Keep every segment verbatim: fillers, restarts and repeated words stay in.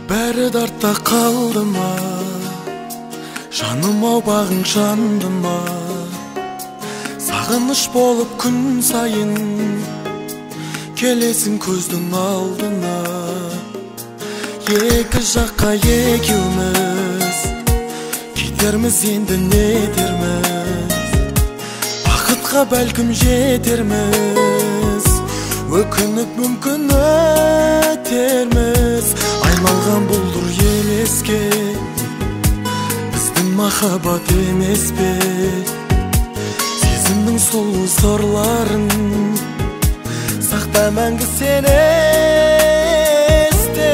бәрі артта қалды ма, жаным ау бағың жанды ма? Сағыныш болып күн сайын келесің көздің алдына. Екі жаққа екеуміз кетерміз, енді не етерміз? Бақытқа бәлкім жетерміз, өкініп мүмкін өтерміз. Айналған бұлдыр елеске біздің махаббат емес пе? Сезімнің сұлу сырларын сақта мәңгі сен есте.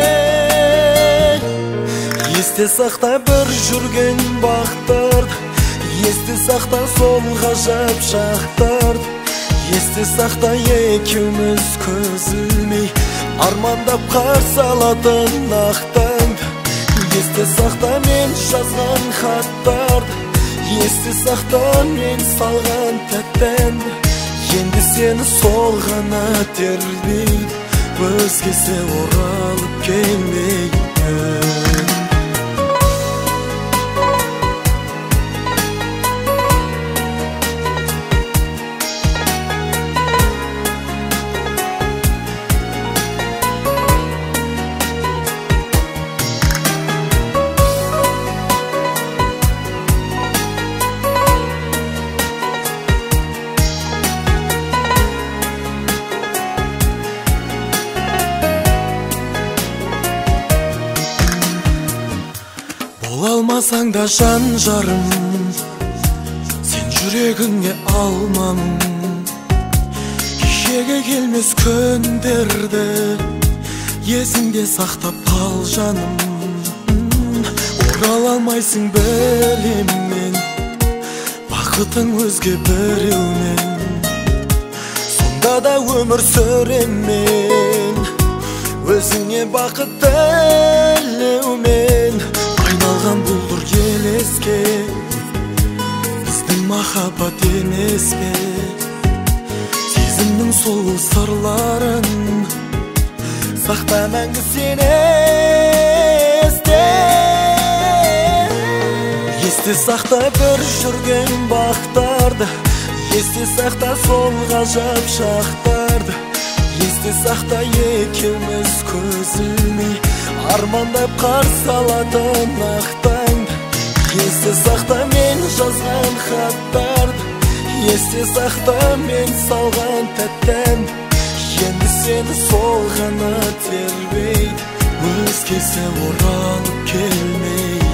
Есте сақта бір жүрген бақтарды, есте сақта сол ғажап шақтарды. Есте сақта екеуміз көз ілмей армандап қарсы алатын ақтаңды. Есте сақта мен жазған хаттарды, есте сақта мен салған тәттәнді. Енді сені сол ғана тербейді, өзгесі оралып келмейді. Бола алмасаң да жан жарым, сен жүрегіңе алманым. Кешеге келмес күндерді есіңде сақтап қал жаным. Орала алмайсың білемін, бақытың өзге біреумен. Сонда да өмір сүремін, өзіңе бақыт тілеумен. Айналған бұлдыр елеске біздің махаббат емес пе? Сезімнің сұлу сырларын сақта мәңгі сен есте. Есте сақта бір жүрген бақтарды, есте сақта сол ғажап шақтарды. Есте сақта екеуміз көз ілмей армандап қарсы алатын ақтаңды. Есте сақта мен жазған хаттарды, есте сақта мен салған тәттәнді. Енді сені сол ғана тербейді, өзгесі оралып келмейді.